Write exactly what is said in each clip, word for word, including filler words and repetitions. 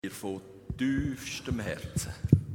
Von tiefstem Herzen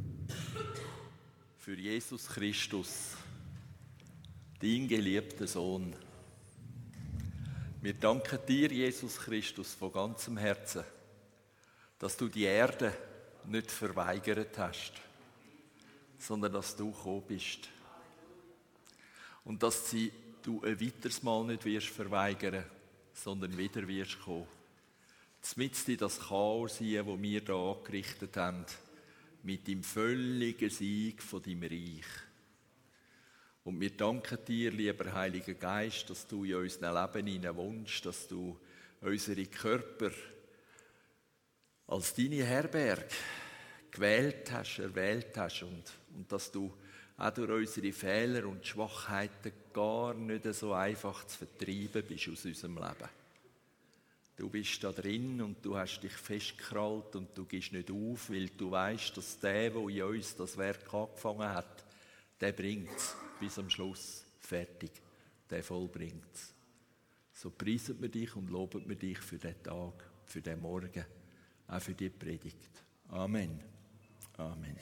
für Jesus Christus, dein geliebter Sohn. Wir danken dir, Jesus Christus, von ganzem Herzen, dass du die Erde nicht verweigert hast, sondern dass du gekommen bist. Und dass sie du ein weiteres Mal nicht wirst verweigern, sondern wieder wirst kommen. Mitten in das Chaos hier, das wir hier angerichtet haben, mit dem völligen Sieg von deinem Reich. Und wir danken dir, lieber Heiliger Geist, dass du in unserem Leben hinein wohnst, dass du unsere Körper als deine Herberge gewählt hast, erwählt hast und, und dass du auch durch unsere Fehler und Schwachheiten gar nicht so einfach zu vertreiben bist aus unserem Leben. Du bist da drin und du hast dich festgekrallt und du gehst nicht auf, weil du weißt, dass der, der in uns das Werk angefangen hat, der bringt es bis am Schluss fertig. Der vollbringt es. So preisen wir dich und loben wir dich für den Tag, für den Morgen, auch für die Predigt. Amen. Amen.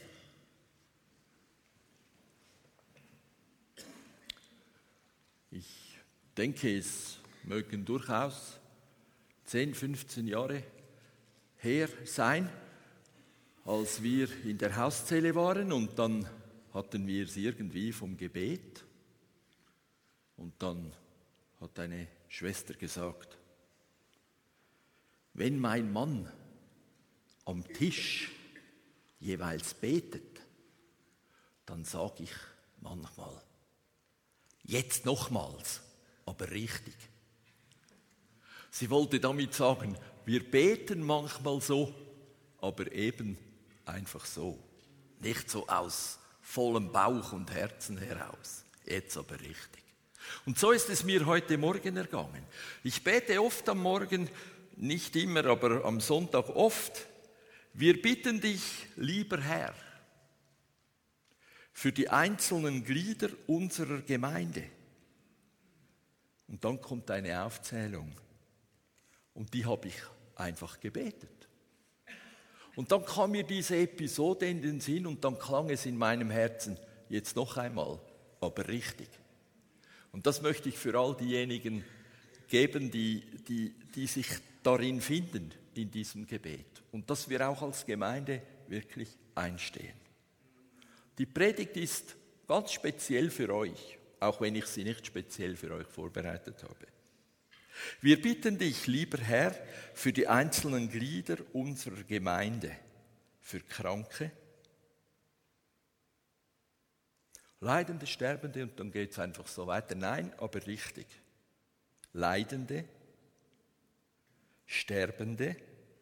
Ich denke, es mögen durchaus zehn, fünfzehn Jahre her sein, als wir in der Hauszelle waren und dann hatten wir es irgendwie vom Gebet und dann hat eine Schwester gesagt, wenn mein Mann am Tisch jeweils betet, dann sage ich manchmal, jetzt nochmals, aber richtig. Sie wollte damit sagen, wir beten manchmal so, aber eben einfach so. Nicht so aus vollem Bauch und Herzen heraus. Jetzt aber richtig. Und so ist es mir heute Morgen ergangen. Ich bete oft am Morgen, nicht immer, aber am Sonntag oft. Wir bitten dich, lieber Herr, für die einzelnen Glieder unserer Gemeinde. Und dann kommt eine Aufzählung. Und die habe ich einfach gebetet. Und dann kam mir diese Episode in den Sinn und dann klang es in meinem Herzen, jetzt noch einmal, aber richtig. Und das möchte ich für all diejenigen geben, die, die, die sich darin finden, in diesem Gebet. Und dass wir auch als Gemeinde wirklich einstehen. Die Predigt ist ganz speziell für euch, auch wenn ich sie nicht speziell für euch vorbereitet habe. Wir bitten dich, lieber Herr, für die einzelnen Glieder unserer Gemeinde, für Kranke, Leidende, Sterbende, und dann geht es einfach so weiter. Nein, aber richtig. Leidende, Sterbende,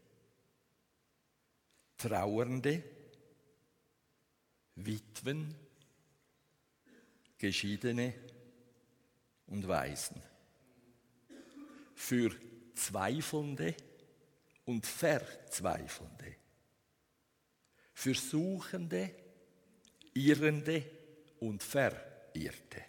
Trauernde, Witwen, Geschiedene und Waisen. Für Zweifelnde und Verzweifelnde, für Suchende, Irrende und Verirrte,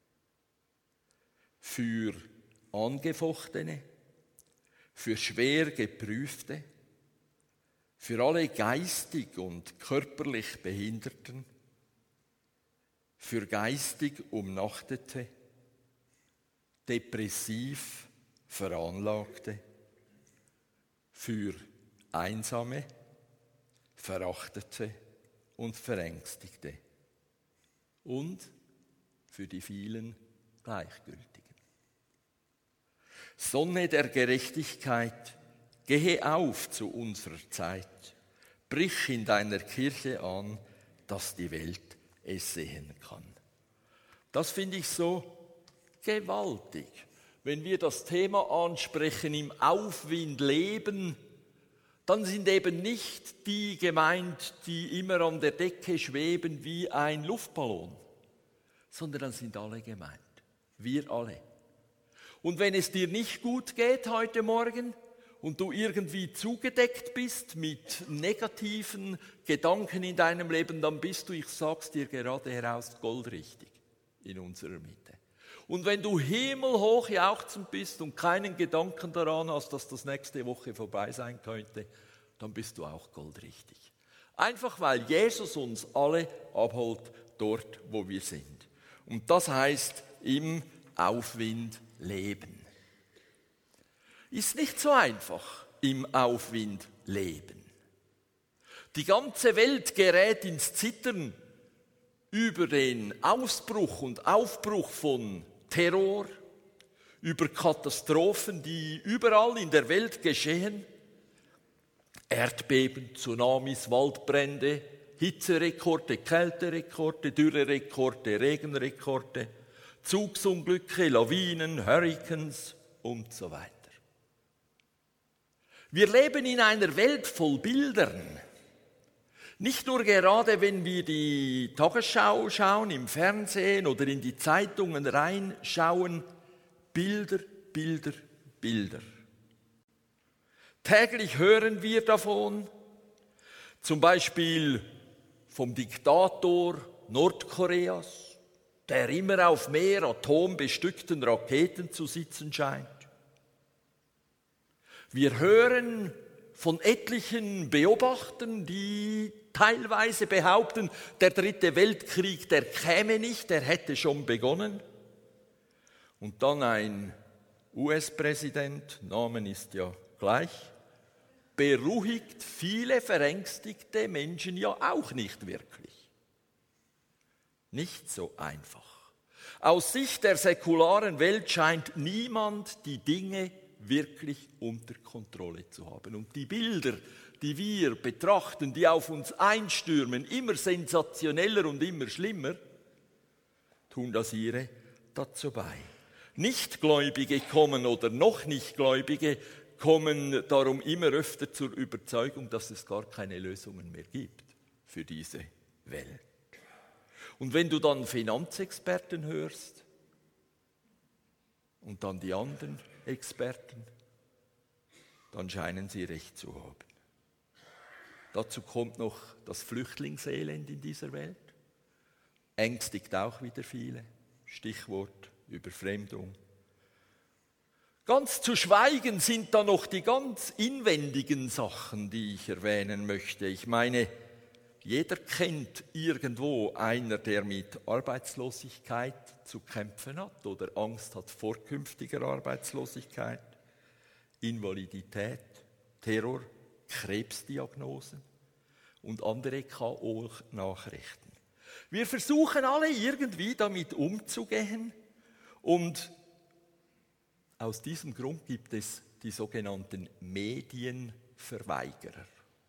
für Angefochtene, für schwer Geprüfte, für alle geistig und körperlich Behinderten, für geistig Umnachtete, depressiv Veranlagte, für Einsame, Verachtete und Verängstigte und für die vielen Gleichgültigen. Sonne der Gerechtigkeit, gehe auf zu unserer Zeit, brich in deiner Kirche an, dass die Welt es sehen kann. Das finde ich so gewaltig. Wenn wir das Thema ansprechen, im Aufwind leben, dann sind eben nicht die gemeint, die immer an der Decke schweben wie ein Luftballon, sondern dann sind alle gemeint. Wir alle. Und wenn es dir nicht gut geht heute Morgen und du irgendwie zugedeckt bist mit negativen Gedanken in deinem Leben, dann bist du, ich sag's dir gerade heraus, goldrichtig in unserer Mitte. Und wenn du himmelhoch jauchzend bist und keinen Gedanken daran hast, dass das nächste Woche vorbei sein könnte, dann bist du auch goldrichtig. Einfach weil Jesus uns alle abholt dort, wo wir sind. Und das heißt im Aufwind leben. Ist nicht so einfach im Aufwind leben. Die ganze Welt gerät ins Zittern über den Ausbruch und Aufbruch von Terror, über Katastrophen, die überall in der Welt geschehen. Erdbeben, Tsunamis, Waldbrände, Hitzerekorde, Kälterekorde, Dürrerekorde, Regenrekorde, Zugsunglücke, Lawinen, Hurricanes und so weiter. Wir leben in einer Welt voll Bildern. Nicht nur gerade, wenn wir die Tagesschau schauen, im Fernsehen oder in die Zeitungen reinschauen, Bilder, Bilder, Bilder. Täglich hören wir davon, zum Beispiel vom Diktator Nordkoreas, der immer auf mehr atombestückten Raketen zu sitzen scheint. Wir hören von etlichen Beobachtern, die teilweise behaupten, der dritte Weltkrieg, der käme nicht, der hätte schon begonnen. Und dann ein U S-Präsident, Namen ist ja gleich, beruhigt viele verängstigte Menschen ja auch nicht wirklich. Nicht so einfach. Aus Sicht der säkularen Welt scheint niemand die Dinge wirklich unter Kontrolle zu haben. Und die Bilder, die wir betrachten, die auf uns einstürmen, immer sensationeller und immer schlimmer, tun das ihre dazu bei. Nichtgläubige kommen oder noch Nichtgläubige kommen darum immer öfter zur Überzeugung, dass es gar keine Lösungen mehr gibt für diese Welt. Und wenn du dann Finanzexperten hörst und dann die anderen Experten, dann scheinen sie recht zu haben. Dazu kommt noch das Flüchtlingselend in dieser Welt. Ängstigt auch wieder viele. Stichwort Überfremdung. Ganz zu schweigen sind da noch die ganz inwendigen Sachen, die ich erwähnen möchte. Ich meine, jeder kennt irgendwo einer, der mit Arbeitslosigkeit zu kämpfen hat oder Angst hat vor künftiger Arbeitslosigkeit, Invalidität, Terror, Krebsdiagnosen und andere K O-Nachrichten. Wir versuchen alle irgendwie damit umzugehen und aus diesem Grund gibt es die sogenannten Medienverweigerer.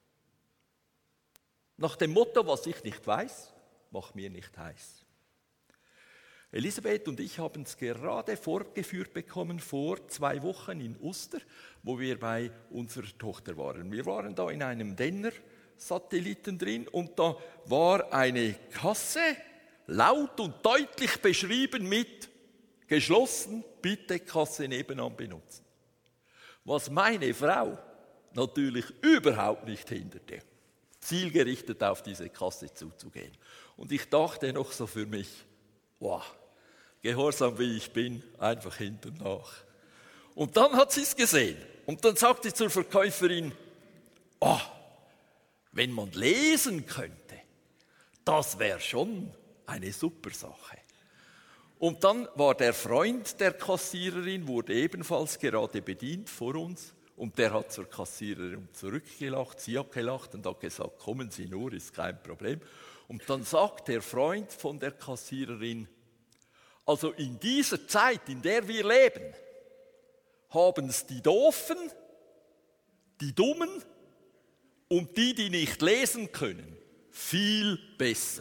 Nach dem Motto, was ich nicht weiß, mach mir nicht heiß. Elisabeth und ich haben es gerade vorgeführt bekommen vor zwei Wochen in Uster, wo wir bei unserer Tochter waren. Wir waren da in einem Denner-Satelliten drin und da war eine Kasse, laut und deutlich beschrieben mit geschlossen, bitte Kasse nebenan benutzen. Was meine Frau natürlich überhaupt nicht hinderte, zielgerichtet auf diese Kasse zuzugehen. Und ich dachte noch so für mich, wow, gehorsam wie ich bin, einfach hinten nach. Und dann hat sie es gesehen. Und dann sagte sie zur Verkäuferin, oh, wenn man lesen könnte, das wäre schon eine super Sache. Und dann war der Freund der Kassiererin, wurde ebenfalls gerade bedient vor uns. Und der hat zur Kassiererin zurückgelacht, sie hat gelacht und hat gesagt, kommen Sie nur, ist kein Problem. Und dann sagt der Freund von der Kassiererin, also in dieser Zeit, in der wir leben, haben es die Doofen, die Dummen und die, die nicht lesen können, viel besser.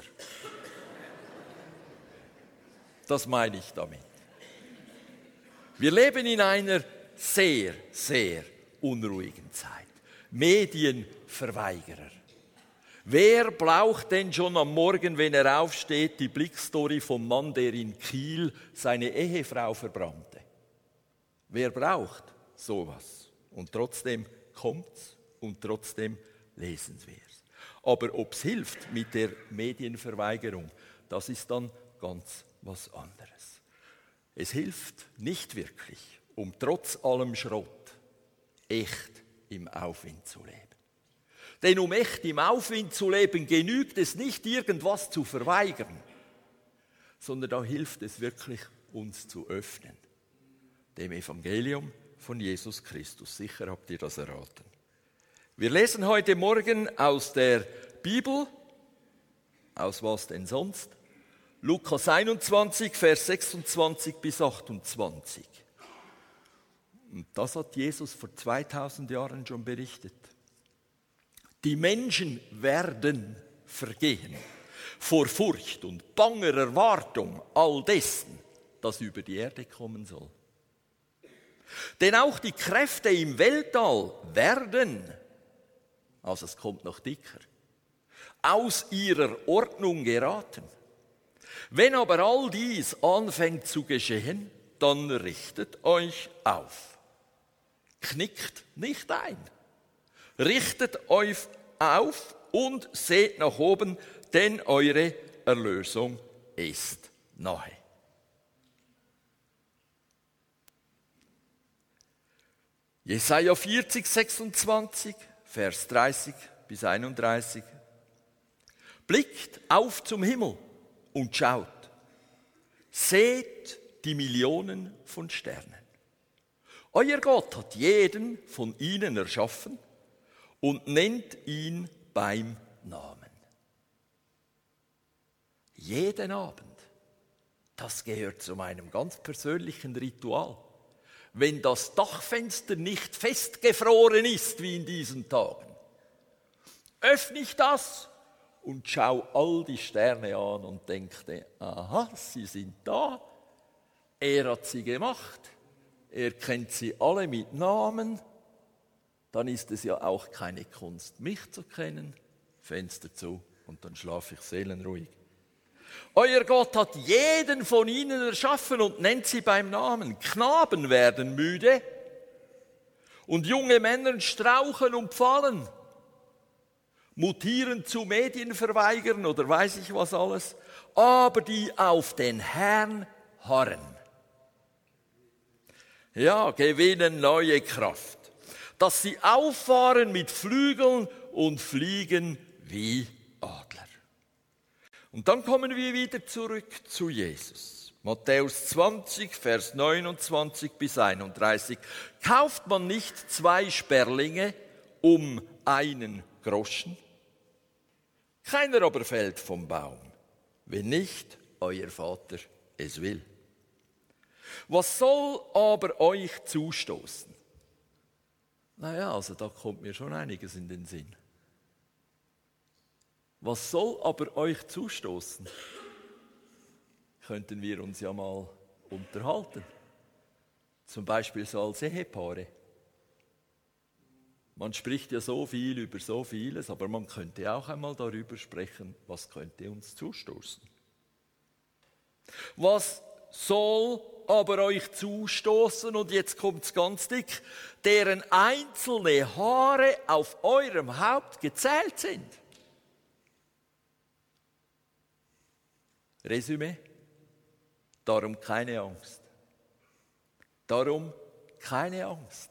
Das meine ich damit. Wir leben in einer sehr, sehr unruhigen Zeit. Medienverweigerer. Wer braucht denn schon am Morgen, wenn er aufsteht, die Blickstory vom Mann, der in Kiel seine Ehefrau verbrannte? Wer braucht sowas? Und trotzdem kommt's und trotzdem lesen wir es. Aber ob es hilft mit der Medienverweigerung, das ist dann ganz was anderes. Es hilft nicht wirklich, um trotz allem Schrott echt im Aufwind zu leben. Denn um echt im Aufwind zu leben, genügt es nicht, irgendwas zu verweigern, sondern da hilft es wirklich, uns zu öffnen. Dem Evangelium von Jesus Christus. Sicher habt ihr das erraten. Wir lesen heute Morgen aus der Bibel, aus was denn sonst? Lukas einundzwanzig, Vers sechsundzwanzig bis achtundzwanzig. Und das hat Jesus vor zweitausend Jahren schon berichtet. Die Menschen werden vergehen vor Furcht und banger Erwartung all dessen, das über die Erde kommen soll. Denn auch die Kräfte im Weltall werden, also es kommt noch dicker, aus ihrer Ordnung geraten. Wenn aber all dies anfängt zu geschehen, dann richtet euch auf. Knickt nicht ein. Richtet euch auf und seht nach oben, denn eure Erlösung ist nahe. Jesaja vierzig, sechsundzwanzig, Vers dreißig bis einunddreißig. Blickt auf zum Himmel und schaut. Seht die Millionen von Sternen. Euer Gott hat jeden von ihnen erschaffen und nennt ihn beim Namen. Jeden Abend, das gehört zu meinem ganz persönlichen Ritual. Wenn das Dachfenster nicht festgefroren ist, wie in diesen Tagen, öffne ich das und schaue all die Sterne an und denke, aha, sie sind da, er hat sie gemacht, er kennt sie alle mit Namen, dann ist es ja auch keine Kunst, mich zu kennen, Fenster zu und dann schlafe ich seelenruhig. Euer Gott hat jeden von ihnen erschaffen und nennt sie beim Namen. Knaben werden müde und junge Männer straucheln und fallen, mutieren zu Medienverweigern oder weiß ich was alles, aber die auf den Herrn harren, ja, gewinnen neue Kraft, dass sie auffahren mit Flügeln und fliegen wie Adler. Und dann kommen wir wieder zurück zu Jesus. Matthäus zwanzig, Vers neunundzwanzig bis einunddreißig. Kauft man nicht zwei Sperlinge um einen Groschen? Keiner aber fällt vom Baum, wenn nicht euer Vater es will. Was soll aber euch zustoßen? Naja, also da kommt mir schon einiges in den Sinn. Was soll aber euch zustoßen? Könnten wir uns ja mal unterhalten. Zum Beispiel so als Ehepaare. Man spricht ja so viel über so vieles, aber man könnte auch einmal darüber sprechen, was könnte uns zustoßen. Was soll aber euch zustoßen, und jetzt kommt's ganz dick, deren einzelne Haare auf eurem Haupt gezählt sind? Resümee, darum keine Angst. Darum keine Angst.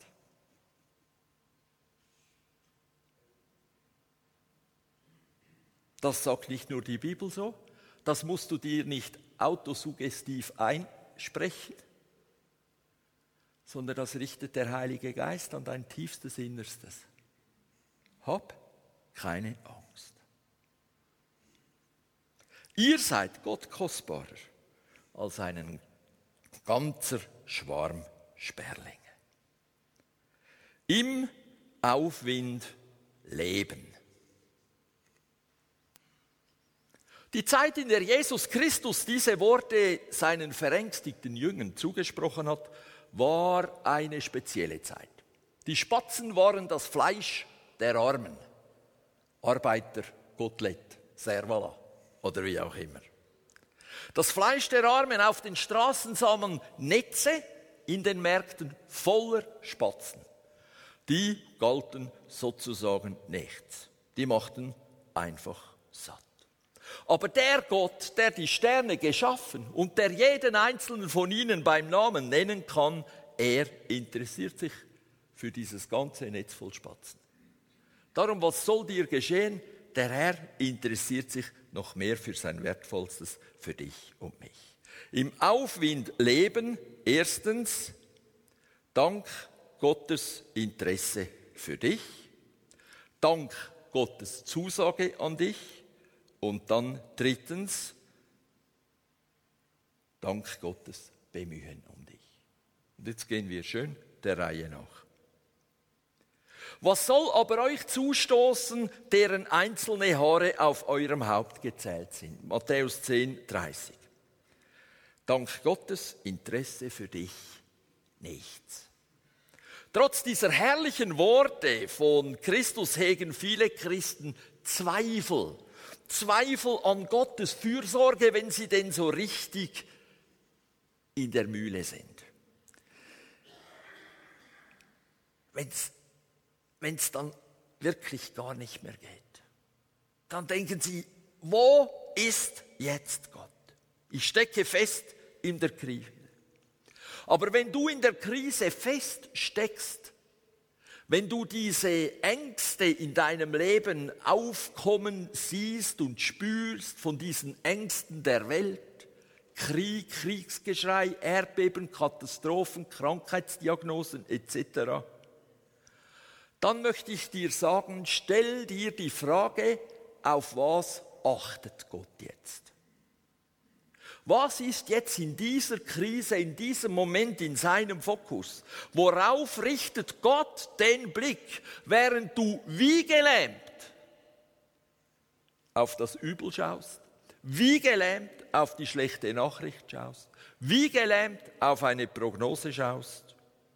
Das sagt nicht nur die Bibel so, das musst du dir nicht autosuggestiv einsprechen, sondern das richtet der Heilige Geist an dein tiefstes Innerstes. Hab keine Angst. Ihr seid Gott kostbarer als einen ganzer Schwarm Sperlinge. Im Aufwind leben. Die Zeit, in der Jesus Christus diese Worte seinen verängstigten Jüngern zugesprochen hat, war eine spezielle Zeit. Die Spatzen waren das Fleisch der Armen. Arbeiter, Kotelett, Servala oder wie auch immer. Das Fleisch der Armen, auf den Straßen sah man Netze, in den Märkten voller Spatzen. Die galten sozusagen nichts. Die machten einfach satt. Aber der Gott, der die Sterne geschaffen und der jeden einzelnen von ihnen beim Namen nennen kann, er interessiert sich für dieses ganze Netz voll Spatzen. Darum, was soll dir geschehen? Der Herr interessiert sich noch mehr für sein Wertvollstes, für dich und mich. Im Aufwind leben, erstens, dank Gottes Interesse für dich, dank Gottes Zusage an dich und dann drittens, dank Gottes Bemühen um dich. Und jetzt gehen wir schön der Reihe nach. Was soll aber euch zustoßen, deren einzelne Haare auf eurem Haupt gezählt sind? Matthäus zehn, dreißig. Dank Gottes Interesse für dich nichts. Trotz dieser herrlichen Worte von Christus hegen viele Christen Zweifel. Zweifel an Gottes Fürsorge, wenn sie denn so richtig in der Mühle sind. Wenn's Wenn es dann wirklich gar nicht mehr geht, dann denken sie, wo ist jetzt Gott? Ich stecke fest in der Krise. Aber wenn du in der Krise fest steckst, wenn du diese Ängste in deinem Leben aufkommen siehst und spürst von diesen Ängsten der Welt, Krieg, Kriegsgeschrei, Erdbeben, Katastrophen, Krankheitsdiagnosen et cetera, dann möchte ich dir sagen, stell dir die Frage, auf was achtet Gott jetzt? Was ist jetzt in dieser Krise, in diesem Moment in seinem Fokus? Worauf richtet Gott den Blick, während du wie gelähmt auf das Übel schaust, wie gelähmt auf die schlechte Nachricht schaust, wie gelähmt auf eine Prognose schaust?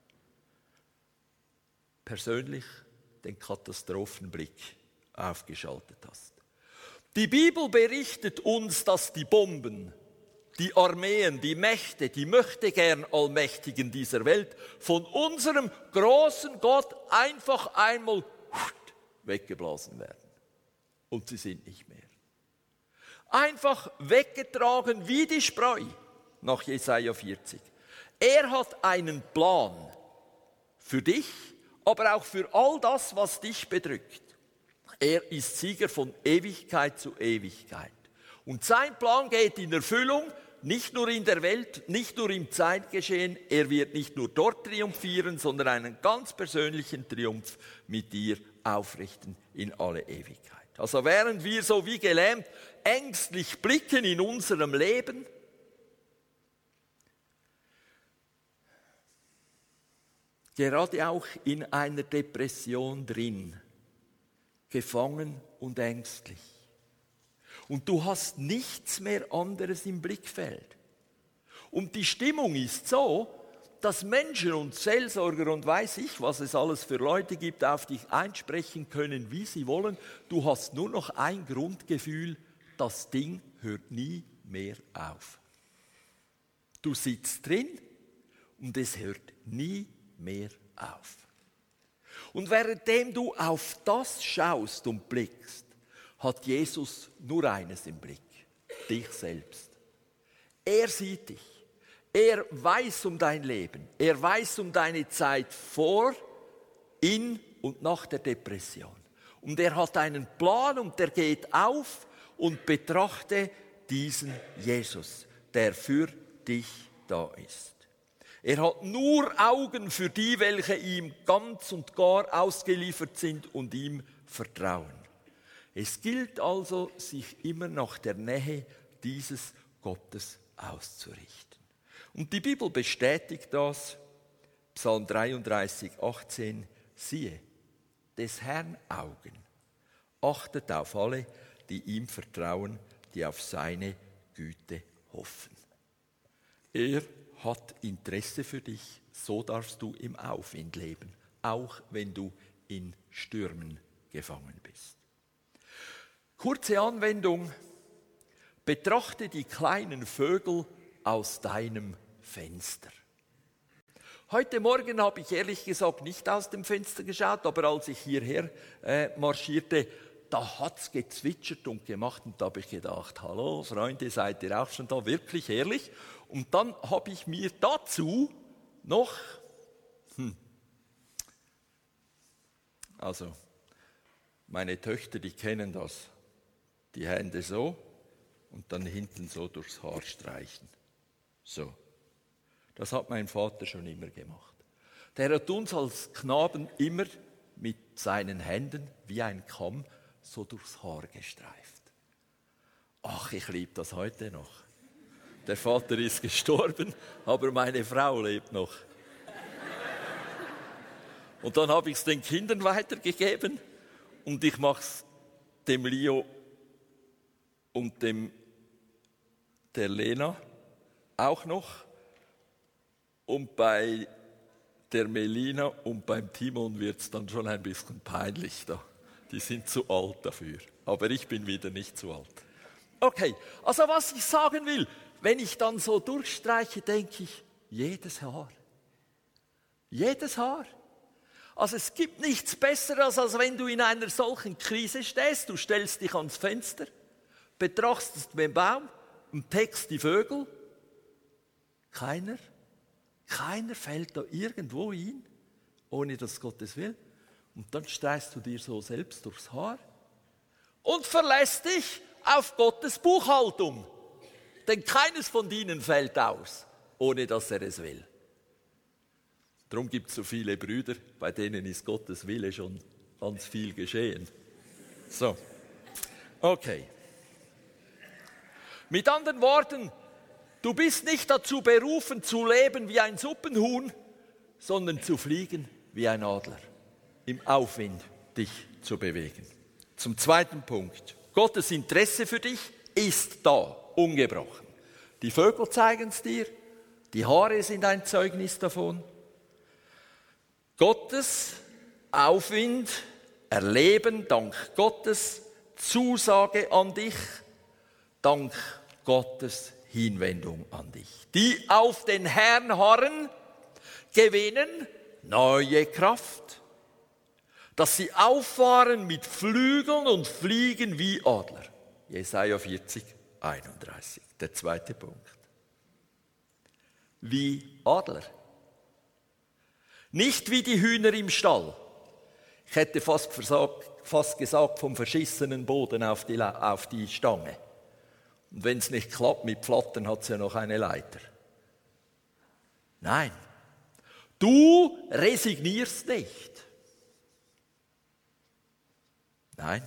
Persönlich den Katastrophenblick aufgeschaltet hast. Die Bibel berichtet uns, dass die Bomben, die Armeen, die Mächte, die Möchtegern Allmächtigen dieser Welt von unserem großen Gott einfach einmal weggeblasen werden. Und sie sind nicht mehr. Einfach weggetragen wie die Spreu nach Jesaja vierzig. Er hat einen Plan für dich, aber auch für all das, was dich bedrückt. Er ist Sieger von Ewigkeit zu Ewigkeit. Und sein Plan geht in Erfüllung, nicht nur in der Welt, nicht nur im Zeitgeschehen. Er wird nicht nur dort triumphieren, sondern einen ganz persönlichen Triumph mit dir aufrichten in alle Ewigkeit. Also während wir so wie gelähmt ängstlich blicken in unserem Leben, gerade auch in einer Depression drin, gefangen und ängstlich. Und du hast nichts mehr anderes im Blickfeld. Und die Stimmung ist so, dass Menschen und Seelsorger und weiß ich, was es alles für Leute gibt, auf dich einsprechen können, wie sie wollen. Du hast nur noch ein Grundgefühl, das Ding hört nie mehr auf. Du sitzt drin und es hört nie mehr auf. Und währenddem du auf das schaust und blickst, hat Jesus nur eines im Blick, dich selbst. Er sieht dich. Er weiß um dein Leben. Er weiß um deine Zeit vor, in und nach der Depression. Und er hat einen Plan und der geht auf und betrachte diesen Jesus, der für dich da ist. Er hat nur Augen für die, welche ihm ganz und gar ausgeliefert sind und ihm vertrauen. Es gilt also, sich immer nach der Nähe dieses Gottes auszurichten. Und die Bibel bestätigt das, Psalm dreiunddreißig, achtzehn, siehe, des Herrn Augen achtet auf alle, die ihm vertrauen, die auf seine Güte hoffen. Er hat Interesse für dich, so darfst du im Aufwind leben, auch wenn du in Stürmen gefangen bist. Kurze Anwendung, betrachte die kleinen Vögel aus deinem Fenster. Heute Morgen habe ich ehrlich gesagt nicht aus dem Fenster geschaut, aber als ich hierher äh, marschierte, da hat es gezwitschert und gemacht und da habe ich gedacht, hallo Freunde, seid ihr auch schon da, wirklich ehrlich? Und dann habe ich mir dazu noch, hm, also Meine Töchter, die kennen das. Die Hände so und dann hinten so durchs Haar streichen. So. Das hat mein Vater schon immer gemacht. Der hat uns als Knaben immer mit seinen Händen wie ein Kamm so durchs Haar gestreift. Ach, ich liebe das heute noch. Der Vater ist gestorben, aber meine Frau lebt noch. Und dann habe ich es den Kindern weitergegeben und ich mache es dem Leo und dem der Lena auch noch. Und bei der Melina und beim Timon wird es dann schon ein bisschen peinlich da. Die sind zu alt dafür. Aber ich bin wieder nicht zu alt. Okay, also was ich sagen will, wenn ich dann so durchstreiche, denke ich, jedes Haar. Jedes Haar. Also es gibt nichts Besseres, als wenn du in einer solchen Krise stehst. Du stellst dich ans Fenster, betrachtest den Baum und teckst die Vögel. Keiner, keiner fällt da irgendwo hin, ohne dass Gott es will. Und dann streichst du dir so selbst durchs Haar und verlässt dich auf Gottes Buchhaltung. Denn keines von ihnen fällt aus, ohne dass er es will. Darum gibt es so viele Brüder, bei denen ist Gottes Wille schon ganz viel geschehen. So, okay. Mit anderen Worten, du bist nicht dazu berufen, zu leben wie ein Suppenhuhn, sondern zu fliegen wie ein Adler, im Aufwind dich zu bewegen. Zum zweiten Punkt. Gottes Interesse für dich ist da, ungebrochen. Die Vögel zeigen es dir, die Haare sind ein Zeugnis davon. Gottes Aufwind, Erleben, dank Gottes Zusage an dich, dank Gottes Hinwendung an dich. Die auf den Herrn harren, gewinnen neue Kraft, dass sie auffahren mit Flügeln und fliegen wie Adler. Jesaja vierzig, einunddreißig, der zweite Punkt. Wie Adler. Nicht wie die Hühner im Stall. Ich hätte fast, versagt, fast gesagt, vom verschissenen Boden auf die, auf die Stange. Und wenn es nicht klappt mit Pflattern, hat es ja noch eine Leiter. Nein, du resignierst nicht. Nein,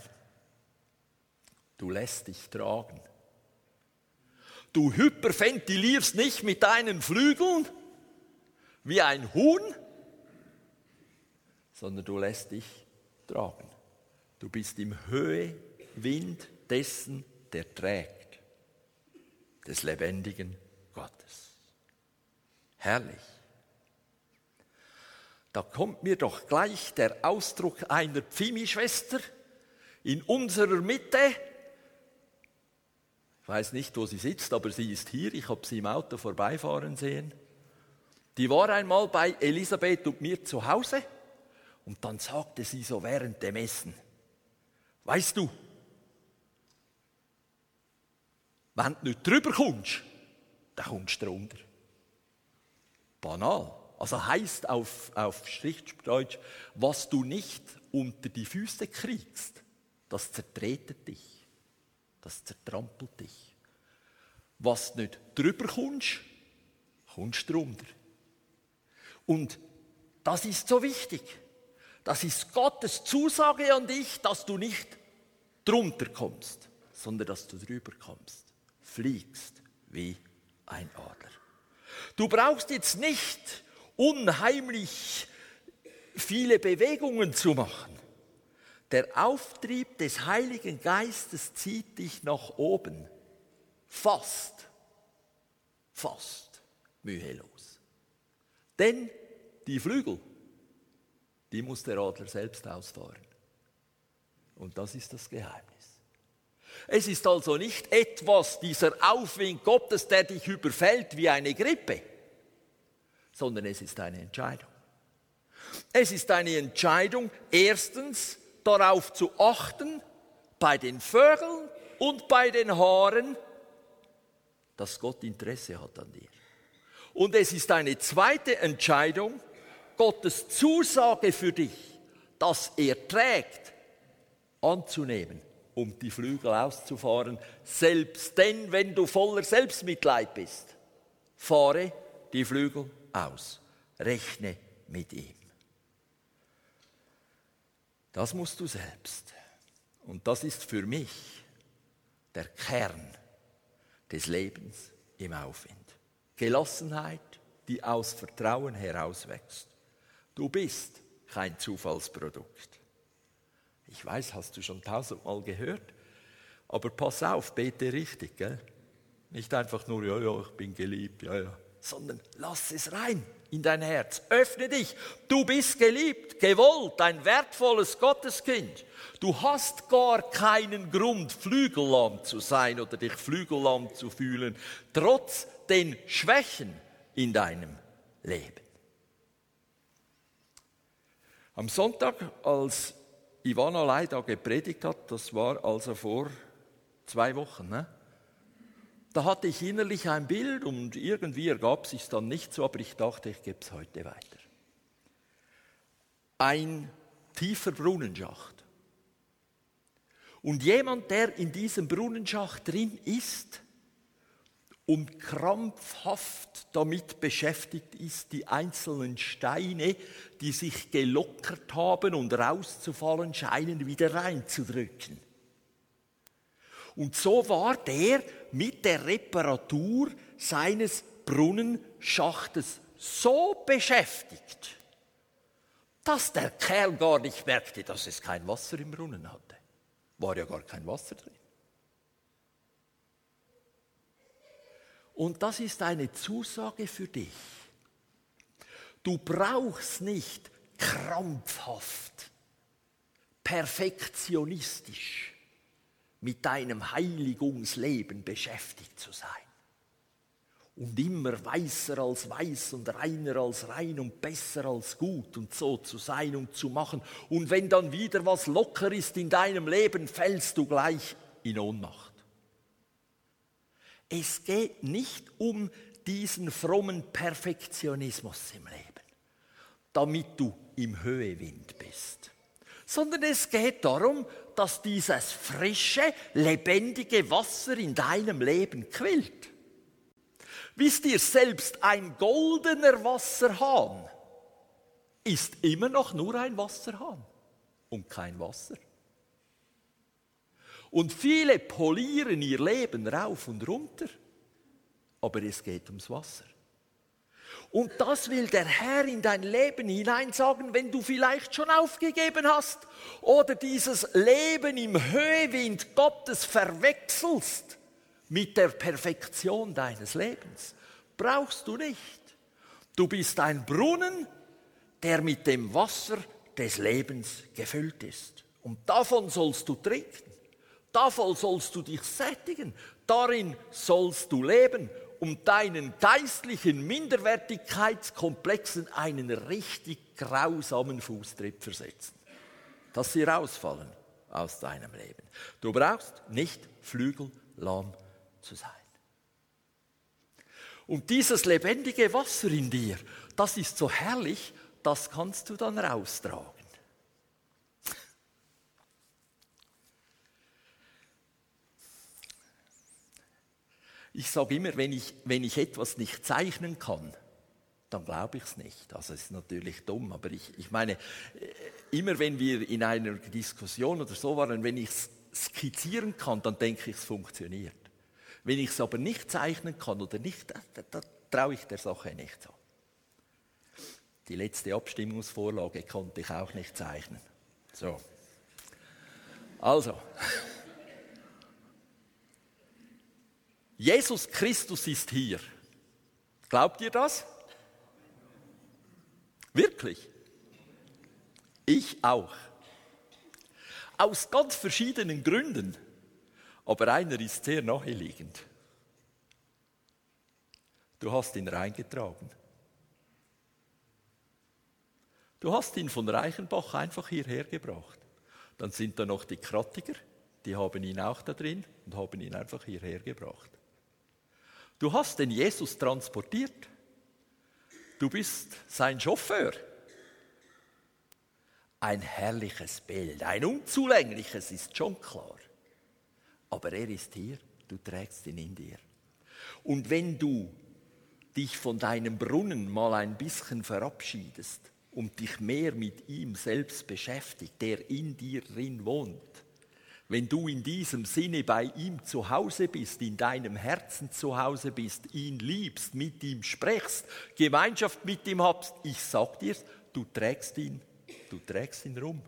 du lässt dich tragen. Du hyperventilierst nicht mit deinen Flügeln wie ein Huhn, sondern du lässt dich tragen. Du bist im Höhewind dessen, der trägt, des lebendigen Gottes. Herrlich. Da kommt mir doch gleich der Ausdruck einer Pfimi-Schwester in unserer Mitte. Ich weiß nicht, wo sie sitzt, aber sie ist hier. Ich habe sie im Auto vorbeifahren sehen. Die war einmal bei Elisabeth und mir zu Hause und dann sagte sie so während dem Essen, weißt du, wenn du nicht drüber kommst, dann kommst du drunter. Banal. Also heisst auf, auf Schriftdeutsch, was du nicht unter die Füße kriegst, das zertretet dich, das zertrampelt dich. Was nicht drüber kommst, kommst du drunter. Und das ist so wichtig. Das ist Gottes Zusage an dich, dass du nicht drunter kommst, sondern dass du drüber kommst. Fliegst wie ein Adler. Du brauchst jetzt nicht unheimlich viele Bewegungen zu machen. Der Auftrieb des Heiligen Geistes zieht dich nach oben. Fast, fast mühelos. Denn die Flügel, die muss der Adler selbst ausfahren. Und das ist das Geheimnis. Es ist also nicht etwas, dieser Aufwind Gottes, der dich überfällt wie eine Grippe, sondern es ist eine Entscheidung. Es ist eine Entscheidung, erstens darauf zu achten, bei den Vögeln und bei den Haaren, dass Gott Interesse hat an dir. Und es ist eine zweite Entscheidung, Gottes Zusage für dich, dass er trägt, anzunehmen, um die Flügel auszufahren, selbst denn, wenn du voller Selbstmitleid bist. Fahre die Flügel aus. Rechne mit ihm. Das musst du selbst. Und das ist für mich der Kern des Lebens im Aufwind. Gelassenheit, die aus Vertrauen herauswächst. Du bist kein Zufallsprodukt. Ich weiß, hast du schon tausendmal gehört, aber pass auf, bete richtig, gell? Nicht einfach nur, ja, ja, ich bin geliebt, ja, ja, sondern lass es rein in dein Herz. Öffne dich. Du bist geliebt, gewollt, ein wertvolles Gotteskind. Du hast gar keinen Grund, flügellahm zu sein oder dich flügellahm zu fühlen, trotz den Schwächen in deinem Leben. Am Sonntag, als Ivana Leida gepredigt hat, das war also vor zwei Wochen, ne? Da hatte ich innerlich ein Bild und irgendwie ergab es sich dann nicht so, aber ich dachte, ich gebe es heute weiter. Ein tiefer Brunnenschacht. Und jemand, der in diesem Brunnenschacht drin ist und krampfhaft damit beschäftigt ist, die einzelnen Steine, die sich gelockert haben und rauszufallen scheinen, wieder reinzudrücken. Und so war der mit der Reparatur seines Brunnenschachtes so beschäftigt, dass der Kerl gar nicht merkte, dass es kein Wasser im Brunnen hatte. War ja gar kein Wasser drin. Und das ist eine Zusage für dich. Du brauchst nicht krampfhaft, perfektionistisch mit deinem Heiligungsleben beschäftigt zu sein. Und immer weißer als weiß und reiner als rein und besser als gut und so zu sein und zu machen. Und wenn dann wieder was locker ist in deinem Leben, fällst du gleich in Ohnmacht. Es geht nicht um diesen frommen Perfektionismus im Leben, damit du im Höhewind bist, sondern es geht darum, dass dieses frische, lebendige Wasser in deinem Leben quillt. Wisst ihr, selbst ein goldener Wasserhahn ist immer noch nur ein Wasserhahn und kein Wasser. Und viele polieren ihr Leben rauf und runter, aber es geht ums Wasser. Und das will der Herr in dein Leben hinein sagen, wenn du vielleicht schon aufgegeben hast oder dieses Leben im Höhewind Gottes verwechselst mit der Perfektion deines Lebens. Brauchst du nicht. Du bist ein Brunnen, der mit dem Wasser des Lebens gefüllt ist. Und davon sollst du trinken. Davon sollst du dich sättigen. Darin sollst du leben, um deinen geistlichen Minderwertigkeitskomplexen einen richtig grausamen Fußtritt versetzen. Dass sie rausfallen aus deinem Leben. Du brauchst nicht flügellahm zu sein. Und dieses lebendige Wasser in dir, das ist so herrlich, das kannst du dann raustragen. Ich sage immer, wenn ich, wenn ich etwas nicht zeichnen kann, dann glaube ich es nicht. Also es ist natürlich dumm, aber ich, ich meine, immer wenn wir in einer Diskussion oder so waren, wenn ich es skizzieren kann, dann denke ich, es funktioniert. Wenn ich es aber nicht zeichnen kann oder nicht, da, da traue ich der Sache nicht so. Die letzte Abstimmungsvorlage konnte ich auch nicht zeichnen. So. Also. Jesus Christus ist hier. Glaubt ihr das? Wirklich? Ich auch. Aus ganz verschiedenen Gründen. Aber einer ist sehr naheliegend. Du hast ihn reingetragen. Du hast ihn von Reichenbach einfach hierher gebracht. Dann sind da noch die Krattiger, die haben ihn auch da drin und haben ihn einfach hierher gebracht. Du hast den Jesus transportiert. Du bist sein Chauffeur. Ein herrliches Bild, ein unzulängliches, ist schon klar. Aber er ist hier, du trägst ihn in dir. Und wenn du dich von deinem Brunnen mal ein bisschen verabschiedest und dich mehr mit ihm selbst beschäftigt, der in dir drin wohnt, wenn du in diesem Sinne bei ihm zu Hause bist, in deinem Herzen zu Hause bist, ihn liebst, mit ihm sprichst, Gemeinschaft mit ihm hast, ich sag dir's, du trägst ihn, du trägst ihn rum.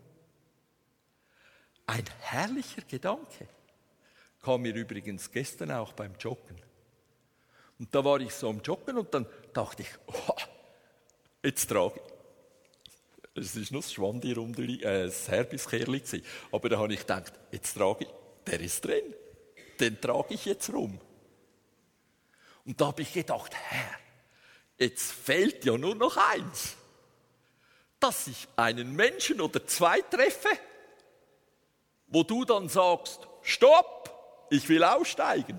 Ein herrlicher Gedanke. Kam mir übrigens gestern auch beim Joggen. Und da war ich so am Joggen und dann dachte ich, oh, jetzt trage ich. Es war nur das Schwandi Rundeli, äh, das Herbiskerli gewesen. Aber da habe ich gedacht, jetzt trage ich, der ist drin. Den trage ich jetzt rum. Und da habe ich gedacht, Herr, jetzt fehlt ja nur noch eins. Dass ich einen Menschen oder zwei treffe, wo du dann sagst, stopp, ich will aussteigen.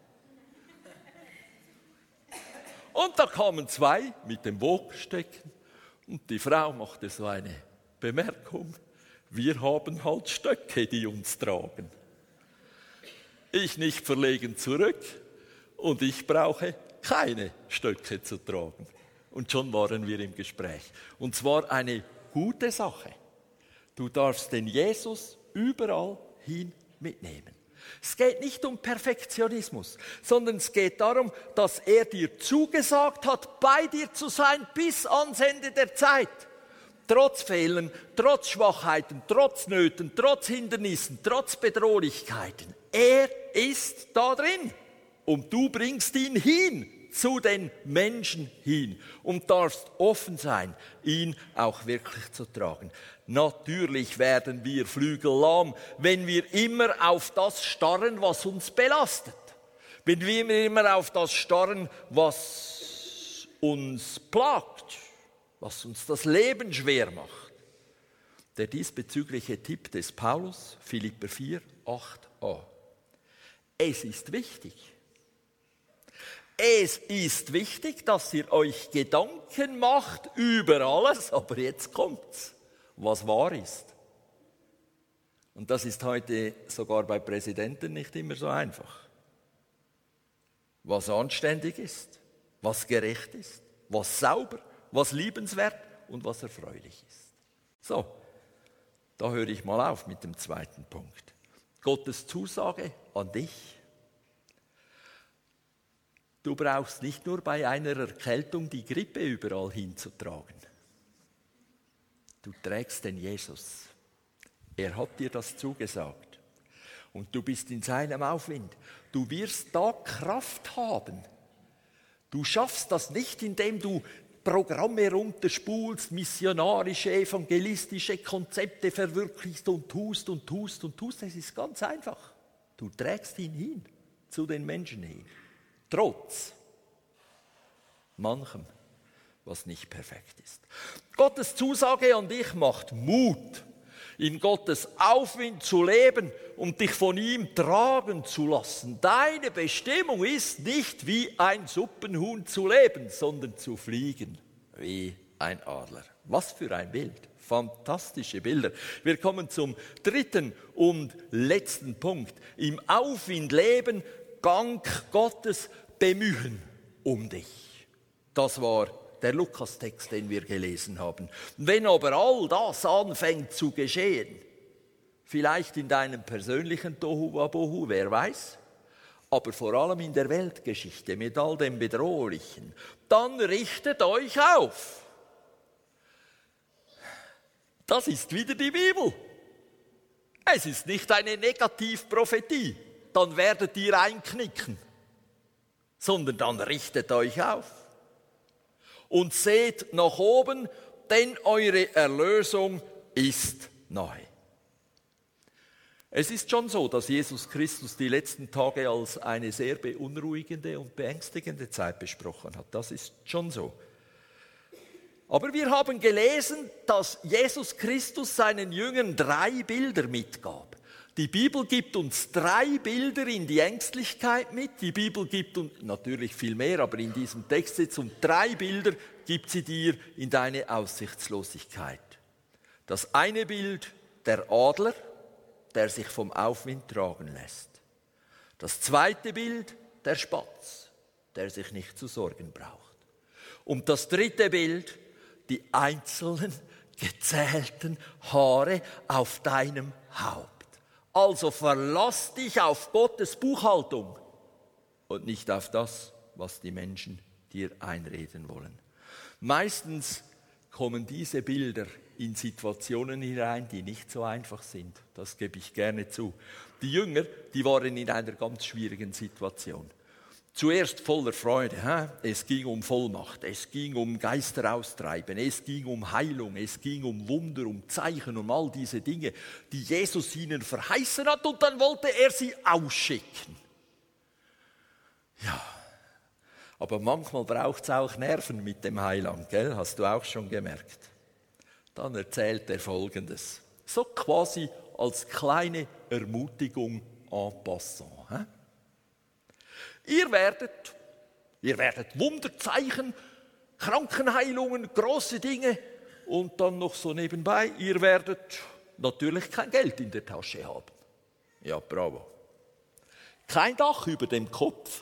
Und da kamen zwei mit dem Wogstecken und die Frau machte so eine Bemerkung, wir haben halt Stöcke, die uns tragen. Ich nicht verlegen zurück und ich brauche keine Stöcke zu tragen. Und schon waren wir im Gespräch. Und zwar eine gute Sache. Du darfst den Jesus überall hin mitnehmen. Es geht nicht um Perfektionismus, sondern es geht darum, dass er dir zugesagt hat, bei dir zu sein bis ans Ende der Zeit. Trotz Fehlern, trotz Schwachheiten, trotz Nöten, trotz Hindernissen, trotz Bedrohlichkeiten. Er ist da drin und du bringst ihn hin, zu den Menschen hin und darfst offen sein, ihn auch wirklich zu tragen. Natürlich werden wir flügellahm, wenn wir immer auf das starren, was uns belastet. Wenn wir immer auf das starren, was uns plagt, was uns das Leben schwer macht. Der diesbezügliche Tipp des Paulus, Philipper vier, acht a. Es ist wichtig, Es ist wichtig, dass ihr euch Gedanken macht über alles, aber jetzt kommt's, was wahr ist. Und das ist heute sogar bei Präsidenten nicht immer so einfach. Was anständig ist, was gerecht ist, was sauber, was liebenswert und was erfreulich ist. So, da höre ich mal auf mit dem zweiten Punkt. Gottes Zusage an dich. Du brauchst nicht nur bei einer Erkältung die Grippe überall hinzutragen. Du trägst den Jesus. Er hat dir das zugesagt. Und du bist in seinem Aufwind. Du wirst da Kraft haben. Du schaffst das nicht, indem du Programme runterspulst, missionarische, evangelistische Konzepte verwirklichst und tust und tust und tust. Es ist ganz einfach. Du trägst ihn hin, zu den Menschen hin. Trotz manchem, was nicht perfekt ist. Gottes Zusage an dich macht Mut, in Gottes Aufwind zu leben und dich von ihm tragen zu lassen. Deine Bestimmung ist nicht wie ein Suppenhuhn zu leben, sondern zu fliegen wie ein Adler. Was für ein Bild. Fantastische Bilder. Wir kommen zum dritten und letzten Punkt. Im Aufwind leben, Dank Gottes bemühen um dich. Das war der Lukas-Text, den wir gelesen haben. Wenn aber all das anfängt zu geschehen, vielleicht in deinem persönlichen Tohuwabohu, wer weiß, aber vor allem in der Weltgeschichte mit all dem Bedrohlichen, dann richtet euch auf. Das ist wieder die Bibel. Es ist nicht eine Negativprophetie. Dann werdet ihr einknicken, sondern dann richtet euch auf und seht nach oben, denn eure Erlösung ist nahe. Es ist schon so, dass Jesus Christus die letzten Tage als eine sehr beunruhigende und beängstigende Zeit besprochen hat. Das ist schon so. Aber wir haben gelesen, dass Jesus Christus seinen Jüngern drei Bilder mitgab. Die Bibel gibt uns drei Bilder in die Ängstlichkeit mit. Die Bibel gibt uns natürlich viel mehr, aber in diesem Text jetzt um drei Bilder gibt sie dir in deine Aussichtslosigkeit. Das eine Bild, der Adler, der sich vom Aufwind tragen lässt. Das zweite Bild, der Spatz, der sich nicht zu sorgen braucht. Und das dritte Bild, die einzelnen gezählten Haare auf deinem Haupt. Also verlass dich auf Gottes Buchhaltung und nicht auf das, was die Menschen dir einreden wollen. Meistens kommen diese Bilder in Situationen hinein, die nicht so einfach sind. Das gebe ich gerne zu. Die Jünger, die waren in einer ganz schwierigen Situation. Zuerst voller Freude. Hä? Es ging um Vollmacht, es ging um Geister austreiben, es ging um Heilung, es ging um Wunder, um Zeichen, um all diese Dinge, die Jesus ihnen verheißen hat, und dann wollte er sie ausschicken. Ja, aber manchmal braucht es auch Nerven mit dem Heiland, gell? Hast du auch schon gemerkt. Dann erzählt er Folgendes, so quasi als kleine Ermutigung en passant. Hä? Ihr werdet, ihr werdet Wunderzeichen, Krankenheilungen, große Dinge, und dann noch so nebenbei, ihr werdet natürlich kein Geld in der Tasche haben. Ja, bravo. Kein Dach über dem Kopf.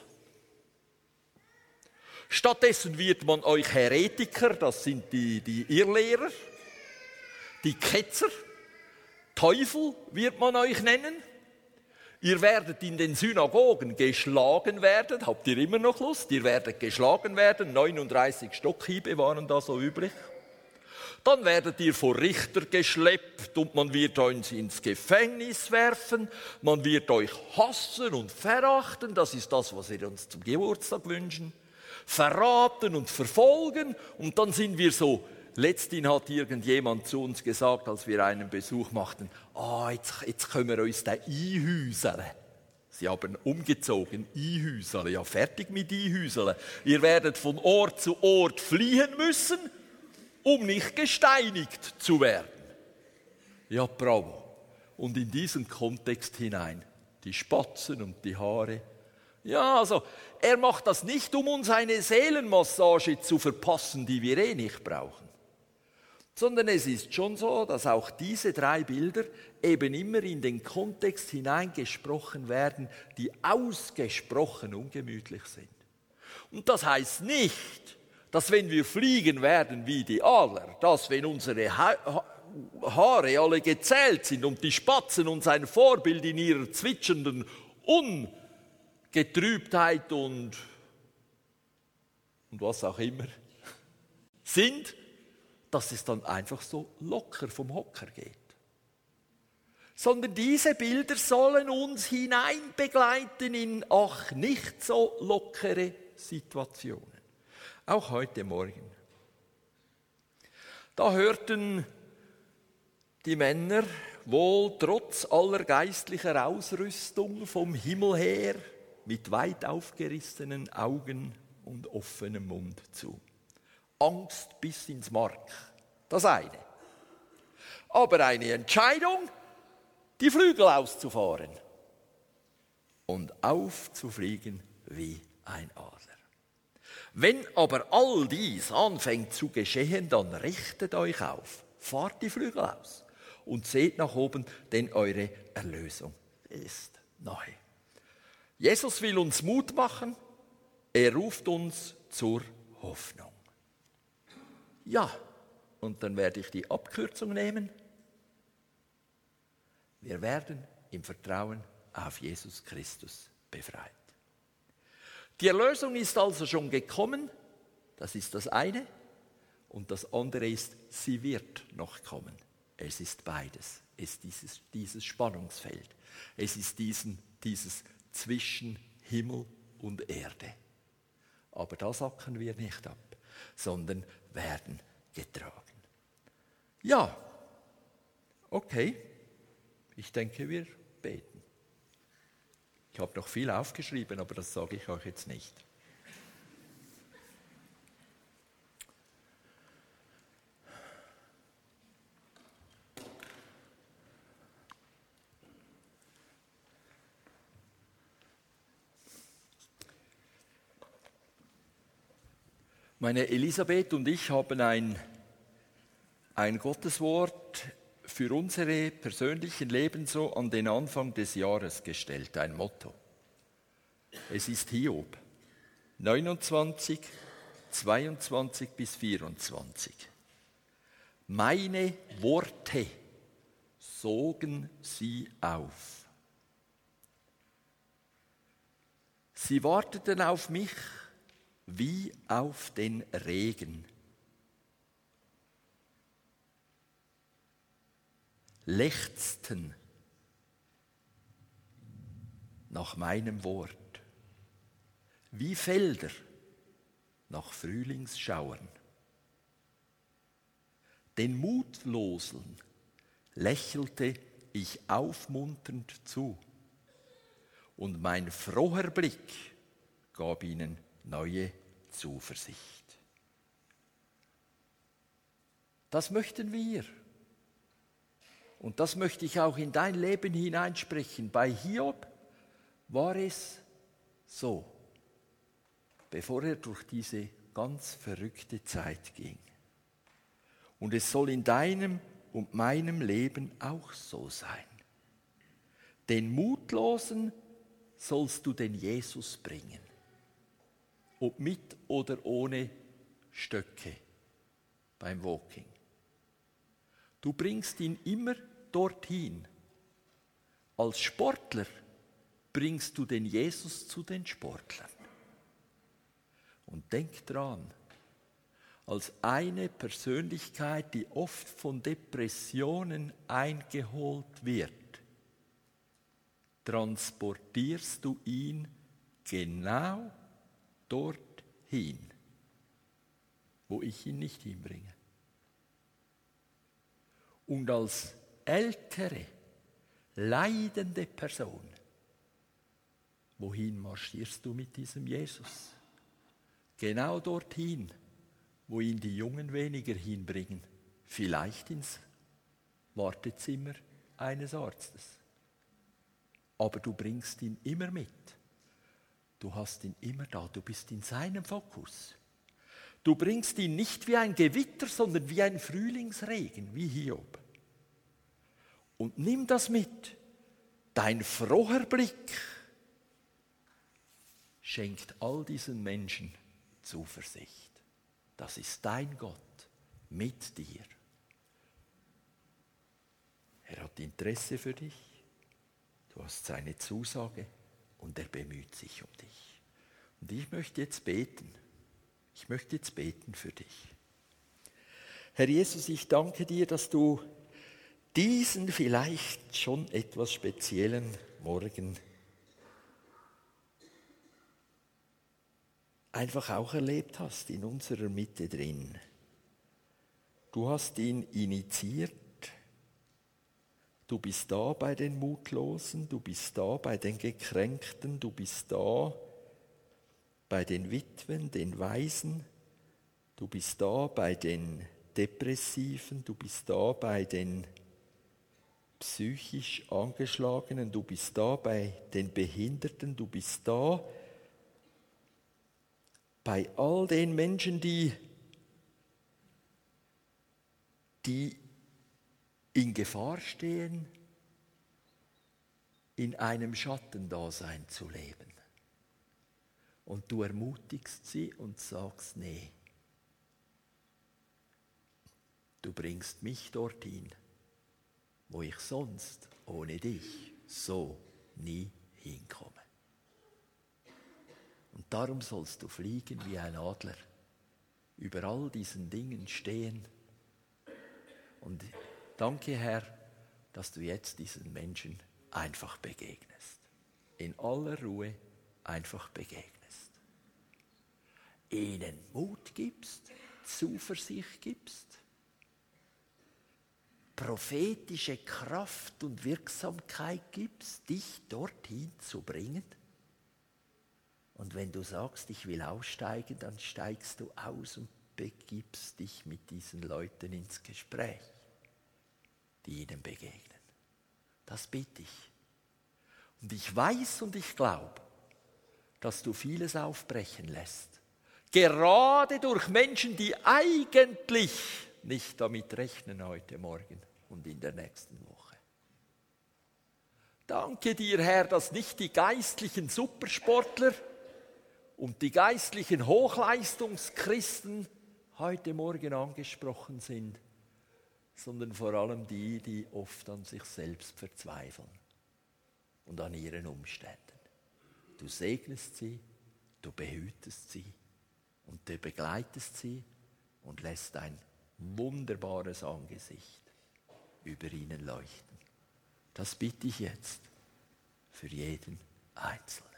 Stattdessen wird man euch Heretiker, das sind die, die Irrlehrer, die Ketzer, Teufel wird man euch nennen. Ihr werdet in den Synagogen geschlagen werden. Habt ihr immer noch Lust? Ihr werdet geschlagen werden. neununddreißig Stockhiebe waren da so üblich. Dann werdet ihr vor Richter geschleppt und man wird euch ins Gefängnis werfen. Man wird euch hassen und verachten. Das ist das, was wir uns zum Geburtstag wünschen. Verraten und verfolgen. Und dann sind wir so. Letztens hat irgendjemand zu uns gesagt, als wir einen Besuch machten, ah, jetzt, jetzt können wir uns den einhäuseln. Sie haben umgezogen, einhäuseln. Ja, fertig mit einhäuseln. Ihr werdet von Ort zu Ort fliehen müssen, um nicht gesteinigt zu werden. Ja, bravo. Und in diesen Kontext hinein, die Spatzen und die Haare. Ja, also, er macht das nicht, um uns eine Seelenmassage zu verpassen, die wir eh nicht brauchen. Sondern es ist schon so, dass auch diese drei Bilder eben immer in den Kontext hineingesprochen werden, die ausgesprochen ungemütlich sind. Und das heißt nicht, dass wenn wir fliegen werden wie die Adler, dass wenn unsere ha- Haare alle gezählt sind und die Spatzen uns ein Vorbild in ihrer zwitschernden Ungetrübtheit und, und was auch immer sind, dass es dann einfach so locker vom Hocker geht. Sondern diese Bilder sollen uns hineinbegleiten in, ach, nicht so lockere Situationen. Auch heute Morgen. Da hörten die Männer wohl trotz aller geistlicher Ausrüstung vom Himmel her mit weit aufgerissenen Augen und offenem Mund zu. Angst bis ins Mark, das eine. Aber eine Entscheidung, die Flügel auszufahren und aufzufliegen wie ein Adler. Wenn aber all dies anfängt zu geschehen, dann richtet euch auf, fahrt die Flügel aus und seht nach oben, denn eure Erlösung ist nahe. Jesus will uns Mut machen, er ruft uns zur Hoffnung. Ja, und dann werde ich die Abkürzung nehmen. Wir werden im Vertrauen auf Jesus Christus befreit. Die Erlösung ist also schon gekommen, das ist das eine. Und das andere ist, sie wird noch kommen. Es ist beides. Es ist dieses, dieses Spannungsfeld. Es ist diesen, dieses zwischen Himmel und Erde. Aber da sacken wir nicht ab, sondern werden getragen. Ja, okay, ich denke, wir beten. Ich habe noch viel aufgeschrieben, aber das sage ich euch jetzt nicht. Meine Elisabeth und ich haben ein Ein Gotteswort für unsere persönlichen Leben so an den Anfang des Jahres gestellt, ein Motto. Es ist Hiob, neunundzwanzig, zweiundzwanzig bis vierundzwanzig. Meine Worte sogen sie auf. Sie warteten auf mich wie auf den Regen. Lechzten nach meinem Wort, wie Felder nach Frühlingsschauern. Den Mutlosen lächelte ich aufmunternd zu, und mein froher Blick gab ihnen neue Zuversicht. Das möchten wir. Und das möchte ich auch in dein Leben hineinsprechen. Bei Hiob war es so, bevor er durch diese ganz verrückte Zeit ging. Und es soll in deinem und meinem Leben auch so sein. Den Mutlosen sollst du den Jesus bringen, ob mit oder ohne Stöcke beim Walking. Du bringst ihn immer dorthin. Als Sportler bringst du den Jesus zu den Sportlern. Und denk dran, als eine Persönlichkeit, die oft von Depressionen eingeholt wird, transportierst du ihn genau dorthin, wo ich ihn nicht hinbringe. Und als ältere, leidende Person, wohin marschierst du mit diesem Jesus? Genau dorthin, wo ihn die Jungen weniger hinbringen, vielleicht ins Wartezimmer eines Arztes. Aber du bringst ihn immer mit. Du hast ihn immer da, du bist in seinem Fokus. Du bringst ihn nicht wie ein Gewitter, sondern wie ein Frühlingsregen, wie Hiob. Und nimm das mit. Dein froher Blick schenkt all diesen Menschen Zuversicht. Das ist dein Gott mit dir. Er hat Interesse für dich. Du hast seine Zusage und er bemüht sich um dich. Und ich möchte jetzt beten. Ich möchte jetzt beten für dich. Herr Jesus, ich danke dir, dass du diesen vielleicht schon etwas speziellen Morgen einfach auch erlebt hast in unserer Mitte drin. Du hast ihn initiiert. Du bist da bei den Mutlosen, du bist da bei den Gekränkten, du bist da bei den Witwen, den Waisen, du bist da bei den Depressiven, du bist da bei den psychisch Angeschlagenen, du bist da bei den Behinderten, du bist da bei all den Menschen, die, die in Gefahr stehen, in einem Schattendasein zu leben. Und du ermutigst sie und sagst, nee, du bringst mich dorthin, wo ich sonst ohne dich so nie hinkomme. Und darum sollst du fliegen wie ein Adler, über all diesen Dingen stehen. Und danke, Herr, dass du jetzt diesen Menschen einfach begegnest. In aller Ruhe einfach begegnest. Ihnen Mut gibst, Zuversicht gibst, prophetische Kraft und Wirksamkeit gibst, dich dorthin zu bringen. Und wenn du sagst, ich will aussteigen, dann steigst du aus und begibst dich mit diesen Leuten ins Gespräch, die ihnen begegnen. Das bitte ich. Und ich weiß und ich glaube, dass du vieles aufbrechen lässt. Gerade durch Menschen, die eigentlich nicht damit rechnen heute Morgen und in der nächsten Woche. Danke dir, Herr, dass nicht die geistlichen Supersportler und die geistlichen Hochleistungschristen heute Morgen angesprochen sind, sondern vor allem die, die oft an sich selbst verzweifeln und an ihren Umständen. Du segnest sie, du behütest sie und du begleitest sie und lässt dein wunderbares Angesicht über ihnen leuchten. Das bitte ich jetzt für jeden Einzelnen.